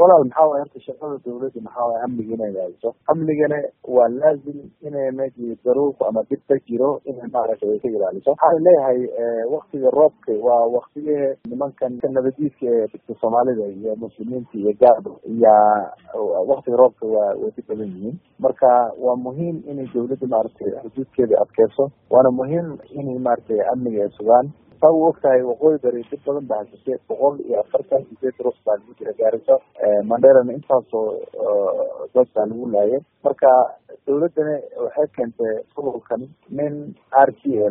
walaal maxaa waay horta shaqada dawladda maxaa waay amniga inay ilaaliso. amnigana waa laazim inay meeshii daruuf ama dib ka jiro inay maaragtay ka ilaaliso. waxaan leeyahay waktiga roobka waa waktigii nimankan nabadiidka ee dadka Soomaalida iyo muslimiinta iyo gaarba iyo waktiga roobka waa dib badan yihiin. marka waa muhiim inay dawladda maaragtay xuduudkeeda adkeyso, waana muhiim inay maaragtay amniga ay sugaan. saa u ogtahay waqooyi bari dib badan baa haysatay 148 ruux baa lagu jira gaarayso Manderana intaasoo dad baa lagu laayay. marka dawladdana waxay keentay gobolkan nin RTA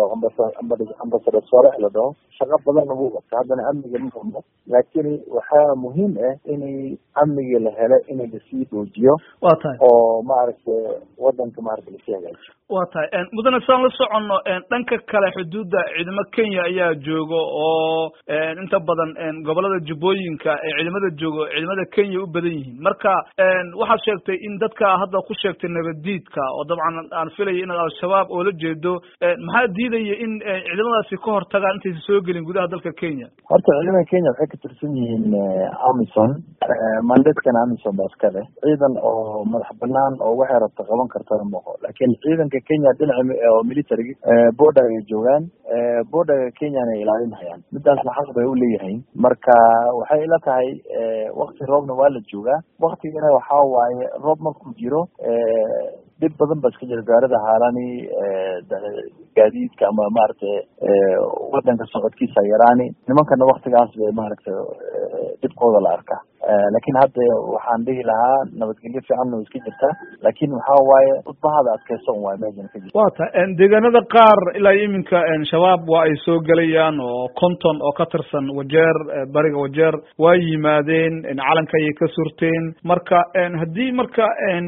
ambassador Soorex la dhaho shaqo badan lagu qabto. haddana amniga ma hubno, laakiin waxaa muhiim ah inay amniga la helo inay lasii dhoojiyo waa tahay oo maaragtay wadanka maaragtay lasii hagaajiyo. waa tahay mudane saan la soconno dhanka kale xuduudda ciidamo Kenya ayaa joogo oo inta badan gobolada Jubbooyinka ee ciidamada joogo ciidamada Kenya u badan yihiin. marka waxaad sheegtay in dadka hadda ku sheegtay nabadiidka oo dabcan aan filayo in al-shabaab oo la jeedo maxaa diidaya in ciidamadaasi ka hortagaan intaysan soo gelin gudaha dalka Kenya? horta ciidamada Kenya waxay ka tirsan yihiin AMISOM. mandatekan AMISOM baa iska leh ciidan oo madax banaan oo waxay rabta qaban kartaa mooqo. laakiin ciidanka Kenya dhinaca oo military border ay joogaan border Kenya ay ilaalinayaan. midaasna xaq bay u leeyihiin. marka waxay ila tahay waqti roobna waa la joogaa. waqtigana waxaa waaye roob markuu jiro dib badan baa iska jira gaarida haarani gaadiidka ama maaragtay wadanka socodkiisa yaraani. nimankana waqtigaas bay maaragtay dibkooda la arkaa. laakiin hadda waxaan dhihi lahaa nabadgelyo fiican way iska jirtaa, laakiin waxaa waaye udbahada adkeysan waay meeshan ka jirta. waa tahay deegaanada qaar ilaa iminka shabaab waa ay soo gelayaan oo konton oo ka tirsan Wajeer bariga Wajeer waa yimaadeen calanka ay ka surteen. marka haddii marka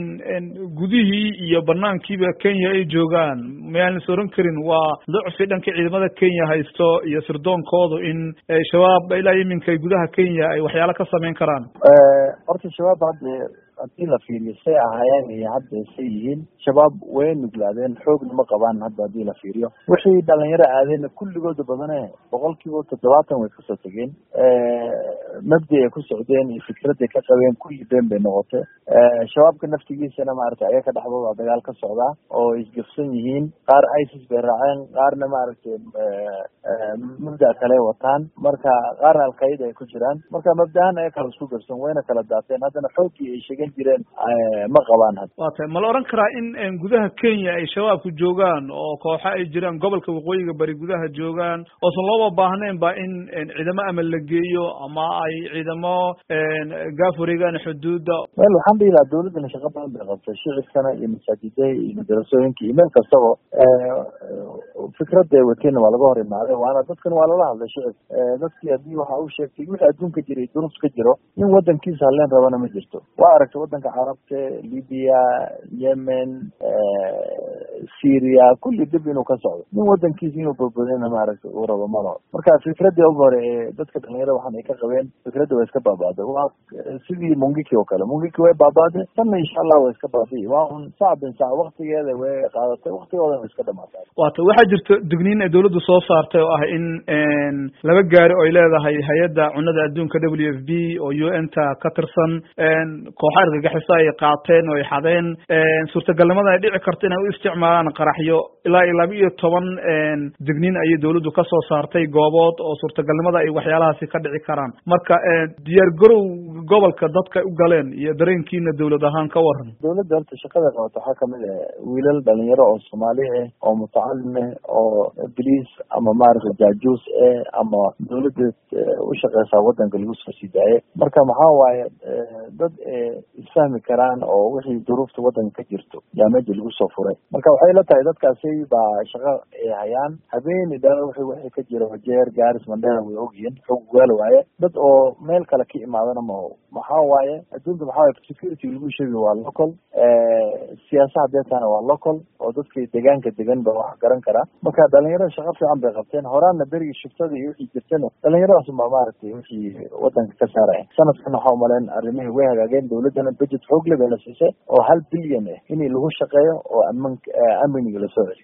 gudihii iyo banaankiiba Kenya ay joogaan miyaan la sooran karin waa lucfi dhanka ciidamada Kenya haysto iyo sirdoonkoodu in shabaab ilaa iminka gudaha Kenya ay waxyaalo ka sameyn karaan? horta shabaab haddii la fiiriyo say ahaayeen iyo hadda say yihiin shabaab way nuglaadeen, xoogna ma qabaan. hadda haddii la fiiriyo wixii dhalinyaro aadeen kulligooda badane 70% way kasoo tegeen. mabdi ay ku socdeen iyo fikraday ka qabeen kulli been bay noqotay. shabaabka naftigiisana maaragtay ayaga dhexdooda dagaal ka socdaa oo isgafsan yihiin. qaar ISIS bay raaceen, qaarna maaragtay mabda kale wataan, marka qaarna al-Qaeda ay ku jiraan. marka mabdahan ay kala isku gafsan wayna kala daateen. haddana xoogii ay sheegan jireen ma qabaan. hadda waa tahay ma la oran karaa in gudaha Kenya ay shabaabku joogaan oo kooxo ay jiraan gobolka waqooyiga bari gudaha joogaan oosan looba baahnayn ba in ciidamo amal la geeyo ama ay ciidamo gaaf wareegaan xuduudda? waxaan dhihi lahaa dawladdana shaqo badan bay qabtay. shicibkana iyo masaajidada iyo madarasooyinka iyo meel kastaba fikradda ay wateen waa laga hor imaaday. waana dadkan waa lala hadlay shicib. dadkii haddii waxa uu sheegtay wixii adduunka jiray duruuf ka jiro in wadankiisa haleen rabana ma jirto. waa aragtay wadanka carabta, Libya, Yemen, Syria kulli dib inuu ka socdo. nin wadankiisa inuu badbaadina maaragtay uu rabo ma laho. marka fikradii ugu hore ee dadka dhalinyarada waxaan ay ka qabeen fikradda way iska baabaaday. waa sidii Mungiki oo kale. Mungiki way baabaaday, tanna insha Allah way iska baabaaday. waa un saacadin saac waqtigeeda way qaadatay, waqtigoodana way iska dhamaatay. waata waxaa jirta digniin ay dawladdu soo saartay oo ah in laba gaari oo ay leedahay hay'adda cunnada adduunka WFP oo UN-ta ka tirsan kooxo argagixisay ay qaateen oo ay xadeen. suurtagalnimada ay dhici karto inay u isticmaalaan qaraxyo ilaa 12 digniin ayay dawladdu ka soo saartay goobood oo suurtagalnimada ay waxyaalahaasi ka dhici karaan. marka diyaar garow gobolka dadka u galeen iyo dareenkiina dawlad ahaan ka waran? dawladda horta shaqada qabato waxaa kamid ah wiilal dhalinyaro oo Soomaali ah oo mutacallim ah oo biliis ama maaragtay jaajuus ama dawladda u shaqeysa wadanka lagu soo sidaayay. marka maxaa waaye dad isfahmi karaan oo wixii duruufta wadanka ka jirto yaa meesha lagu soo furay. marka waxay la tahay dadkaasi baa shaqo ay hayaan habeenii dhan wixii ka jira Wajeer, Gaaris, Mandera way ogyihiin. xog weel waaye dad oo meel kale ka imaadana ma aha. maxaa waaye adduunka maxaa waaye security lagu sheegi waa local, siyaasadda deetana waa local oo dadkii deegaanka degan ba wax garan karaa. marka dhalinyarada shaqo fiican bay qabteen. horaana berigii shiftada iyo wixii jirtana dhalinyaradaas ma maaragtay wixii wadanka ka saaraya. sanadkan waxaa umaleen arrimihii way hagaageen. dawladdana budget xoog leh bay la siisay oo 1 bilyan in lagu shaqeeyo oo amniga la soo celiyo.